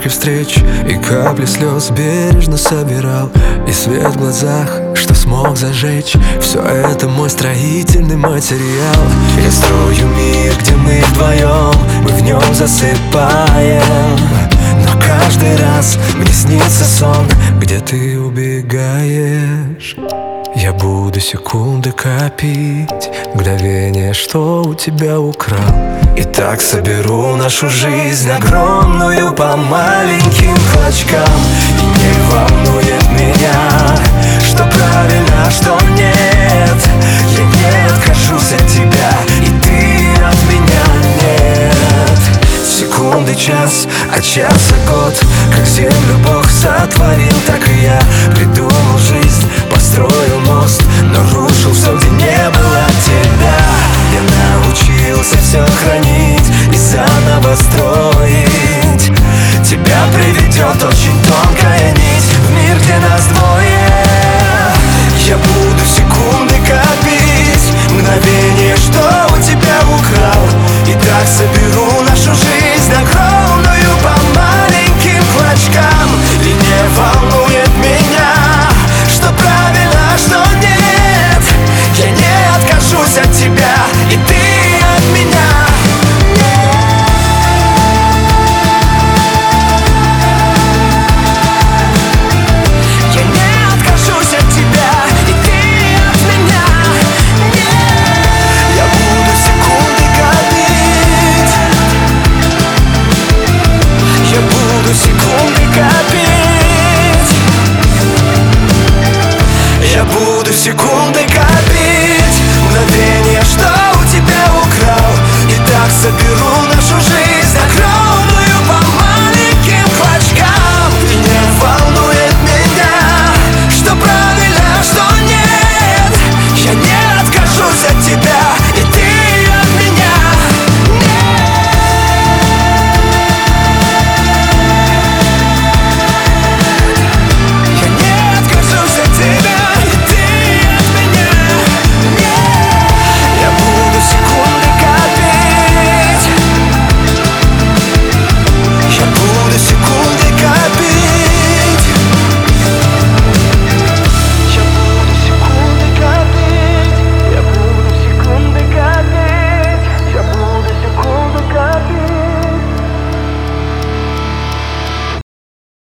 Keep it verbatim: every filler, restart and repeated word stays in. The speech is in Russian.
вспышкой встреч и капли слез бережно собирал. И свет в глазах, что смог зажечь, все это мой строительный материал. Я строю мир, где мы вдвоем, мы в нем засыпаем. Но каждый раз мне снится сон, где ты убегаешь. Я буду секунды копить, мгновение, что у тебя украл. И так соберу нашу жизнь огромную по маленьким клочкам. И не волнует меня, что правильно, что нет. Я не откажусь от тебя, и ты от меня нет. Секунды, час, от часа год. Как землю Бог сотворил, так и я придумал жизнь, построил мост, но рушил все, где не было тебя. Я научился все хранить и заново строить. Тебя приведет очень тонкая нить в мир, где нас двое. Я буду секунды копить, мгновение, что у тебя украл. И так соберу на